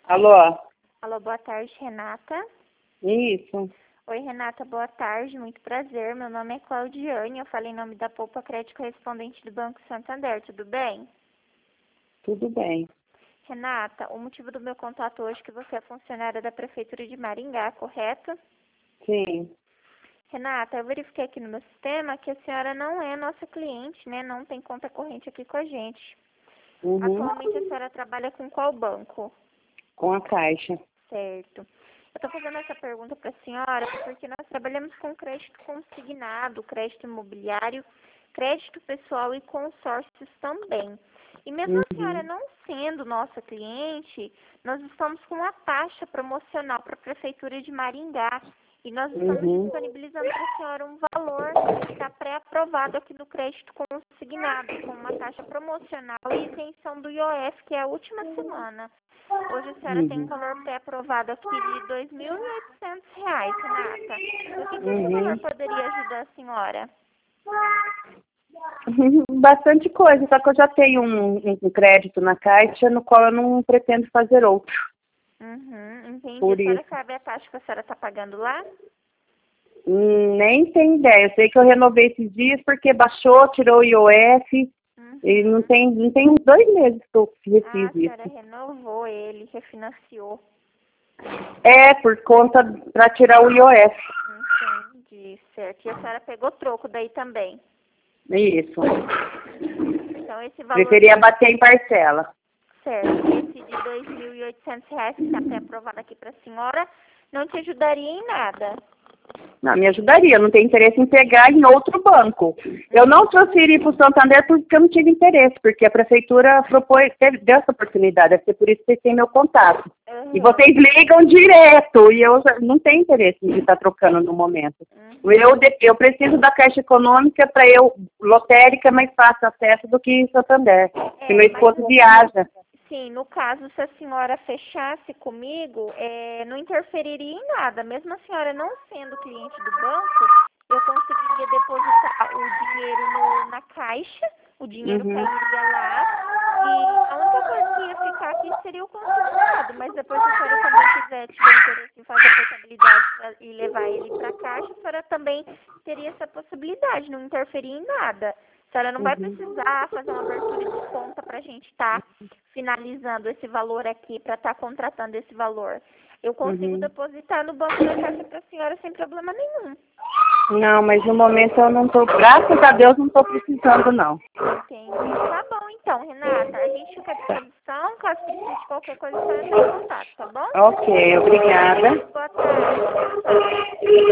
Alô? Alô, boa tarde, Renata. Isso. Oi, Renata, boa tarde, muito prazer. Meu nome é Claudiane, eu falei em nome da Poupa Crédito Correspondente do Banco Santander, tudo bem? Tudo bem. Renata, o motivo do meu contato hoje é que você é funcionária da Prefeitura de Maringá, correto? Sim. Renata, eu verifiquei aqui no meu sistema que a senhora não é nossa cliente, né? Não tem conta corrente aqui com a gente. Uhum. Atualmente a senhora trabalha com qual banco? Com a Caixa. Certo. Eu estou fazendo essa pergunta para a senhora porque nós trabalhamos com crédito consignado, crédito imobiliário, crédito pessoal e consórcios também. E mesmo a senhora Uhum. não sendo nossa cliente, nós estamos com uma taxa promocional para a Prefeitura de Maringá. E nós estamos Uhum. disponibilizando para a senhora um valor que está pré-aprovado aqui no crédito consignado, com uma taxa promocional e isenção do IOF, que é a última semana. Hoje a senhora tem um Uhum. valor pré-aprovado aqui de R$ 2.800, Renata. O que esse valor Uhum. poderia ajudar a senhora? Bastante coisa, só que eu já tenho um crédito na Caixa, no qual eu não pretendo fazer outro. Entendi. Por A senhora isso. sabe a taxa que a senhora está pagando lá? Nem tenho ideia. Eu sei que eu renovei esses dias porque baixou, tirou o IOF. E não tem uns 2 meses que eu Ah, fiz a senhora isso. renovou ele, refinanciou. É, por conta para tirar o IOF. Entendi, certo. E a senhora pegou troco daí também. Isso. Então esse valor, Preferia bater em parcela. certo, esse de R$ 2.800 que está pré-aprovado aqui para a senhora, não te ajudaria em nada. Não, me ajudaria. Eu não tenho interesse em pegar em outro banco. Eu não transferi para o Santander porque eu não tive interesse, porque a prefeitura deu essa oportunidade. Deve ser por isso que vocês têm meu contato. E vocês ligam direto, e eu não tenho interesse em estar trocando no momento. Eu preciso da Caixa Econômica para lotérica é mais fácil acesso do que Santander. Porque meu esposo viaja. Sim, no caso, se a senhora fechasse comigo, não interferiria em nada. Mesmo a senhora não sendo cliente do banco, eu conseguiria depositar o dinheiro na caixa, o dinheiro cairia lá, e a única coisa que ia ficar aqui seria o consignado. Mas depois, se a senhora também tiver interesse em fazer a portabilidade e levar ele para a caixa, a senhora também teria essa possibilidade, não interferir em nada. A senhora não vai precisar fazer uma abertura de conta para a gente estar finalizando esse valor aqui, para estar contratando esse valor. Eu consigo depositar no banco da Caixa para a senhora sem problema nenhum. Não, mas no momento eu não estou, graças a Deus, não estou precisando, não. Entendi. Tá bom, então, Renata. A gente fica à disposição. Caso precise de qualquer coisa, a senhora está em contato, tá bom? Ok, obrigada. Boa tarde. Tchau.